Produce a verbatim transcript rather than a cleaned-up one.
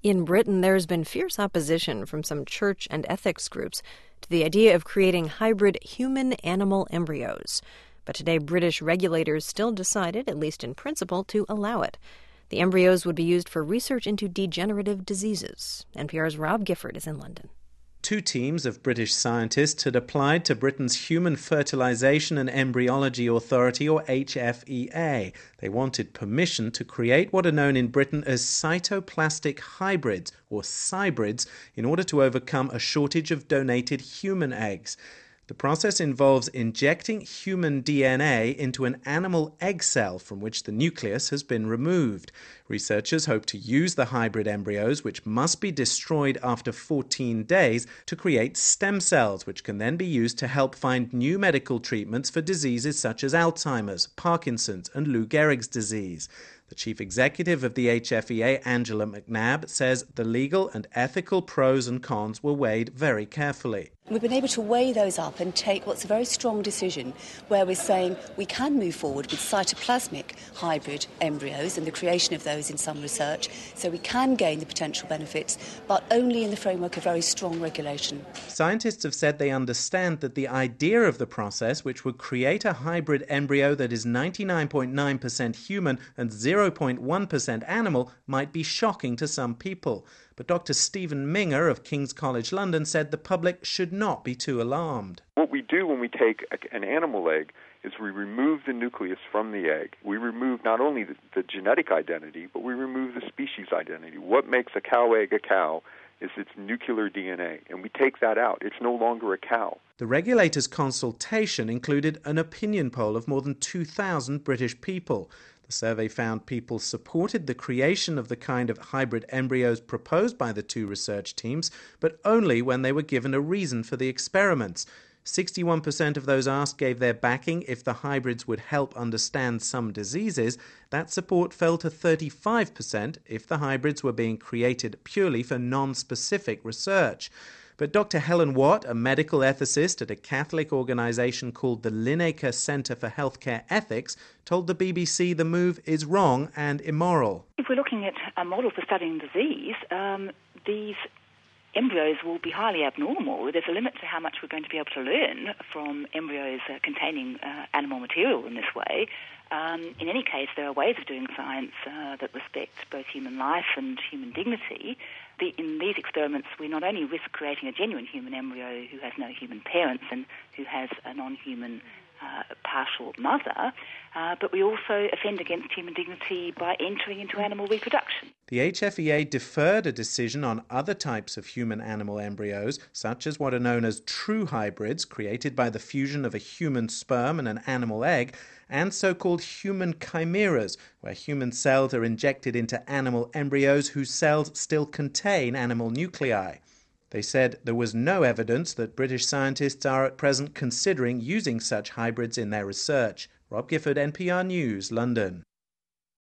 In Britain, there's been fierce opposition from some church and ethics groups to the idea of creating hybrid human-animal embryos. But today, British regulators still decided, at least in principle, to allow it. The embryos would be used for research into degenerative diseases. N P R's Rob Gifford is in London. Two teams of British scientists had applied to Britain's Human Fertilisation and Embryology Authority, or H F E A. They wanted permission to create what are known in Britain as cytoplastic hybrids, or cybrids, in order to overcome a shortage of donated human eggs. The process involves injecting human D N A into an animal egg cell from which the nucleus has been removed. Researchers hope to use the hybrid embryos, which must be destroyed after fourteen days, to create stem cells, which can then be used to help find new medical treatments for diseases such as Alzheimer's, Parkinson's, and Lou Gehrig's disease. The chief executive of the H F E A, Angela McNabb, says the legal and ethical pros and cons were weighed very carefully. We've been able to weigh those up and take what's a very strong decision where we're saying we can move forward with cytoplasmic hybrid embryos and the creation of those in some research, so we can gain the potential benefits, but only in the framework of very strong regulation. Scientists have said they understand that the idea of the process, which would create a hybrid embryo that is ninety-nine point nine percent human and zero point one percent animal, might be shocking to some people. But Doctor Stephen Minger of King's College London said the public should not be too alarmed. What we do when we take an animal egg is we remove the nucleus from the egg. We remove not only the, the genetic identity, but we remove the species identity. What makes a cow egg a cow is its nuclear D N A, and we take that out. It's no longer a cow. The regulator's consultation included an opinion poll of more than two thousand British people. The survey found people supported the creation of the kind of hybrid embryos proposed by the two research teams, but only when they were given a reason for the experiments. sixty-one percent of those asked gave their backing if the hybrids would help understand some diseases. That support fell to thirty-five percent if the hybrids were being created purely for non-specific research. But Doctor Helen Watt, a medical ethicist at a Catholic organisation called the Linacre Centre for Healthcare Ethics, told the B B C the move is wrong and immoral. If we're looking at a model for studying disease, um, these embryos will be highly abnormal. There's a limit to how much we're going to be able to learn from embryos uh, containing uh, animal material in this way. Um, in any case, there are ways of doing science uh, that respect both human life and human dignity. The, in these experiments, we not only risk creating a genuine human embryo who has no human parents and who has a non-human uh, partial mother, uh, but we also offend against human dignity by entering into animal reproduction. The H F E A deferred a decision on other types of human-animal embryos, such as what are known as true hybrids, created by the fusion of a human sperm and an animal egg, and so-called human chimeras, where human cells are injected into animal embryos whose cells still contain animal nuclei. They said there was no evidence that British scientists are at present considering using such hybrids in their research. Rob Gifford, N P R News, London.